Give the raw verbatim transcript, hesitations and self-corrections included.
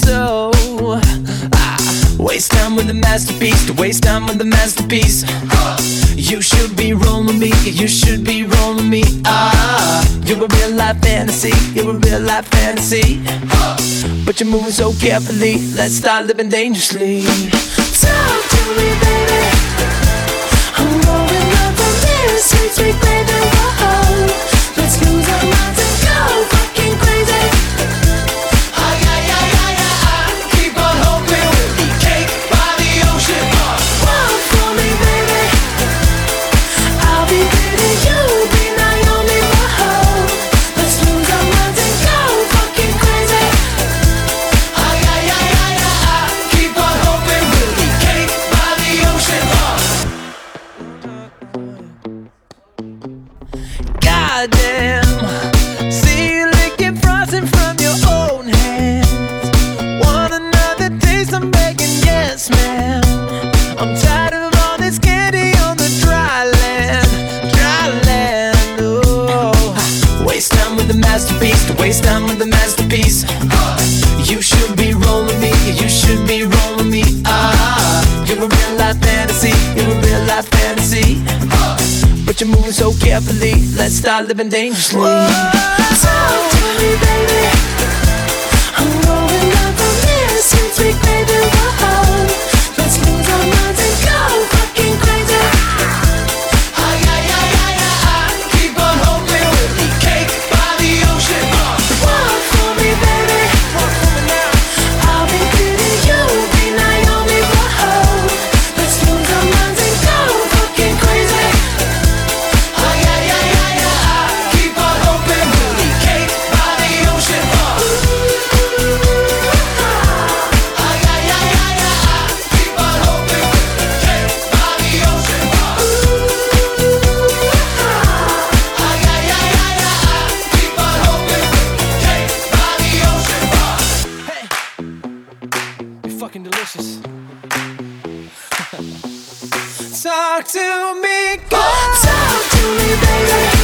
so. Ah, waste time with a masterpiece, to waste time with a masterpiece. You should be rolling me, you should be rolling me. Ah, you're a real life fantasy, you're a real life fantasy. But you're moving so carefully, let's start living dangerously. Talk to me, baby. I'm going up on this sweet, sweet baby. Whoa, let's lose our minds and go fucking crazy. Ay, ay, ay, ay, ay, ay. Keep on hoping we'll be cake by the ocean. Walk for me, baby. I'll be pretty, you'll be Naomi. Whoa, let's lose our minds and go fucking crazy. Ay, ay, ay, ay, ay, ay. Keep on hoping we'll be cake by the ocean. Goddamn, see you licking frosting from your own hands. Want another taste? I'm begging, yes, ma'am. I'm tired of all this candy on the dry land, dry land. Oh, waste time with a masterpiece, to waste time with a masterpiece. You should be rolling me, you should be rolling me. Ah, you're a real life fantasy, you're a real life fantasy. But you're moving so carefully, let's start living dangerously. Talk to me, baby. I'm going up on this sweet, sweet baby. Whoa, let's lose our minds and go fucking crazy. Ay, ay, ay, ay, ay, ay. Keep on hoping we'll be cake by the ocean. Walk for me, baby. Walk for me now. I'll be pretty, you'll be Naomi. Whoa, let's lose our minds and go fucking crazy. Ay, ay, ay, ay, ay, ay. Keep on hoping we'll be cake by the ocean. Ay, ay, ay, ay, ay, ay. Keep on hoping we'll be cake by the ocean. Ay, ay, ay, ay, ay, ay. Keep on hoping we'll be cake by the ocean. Hey, you're fucking delicious. Talk to me, girl. Talk to me, baby.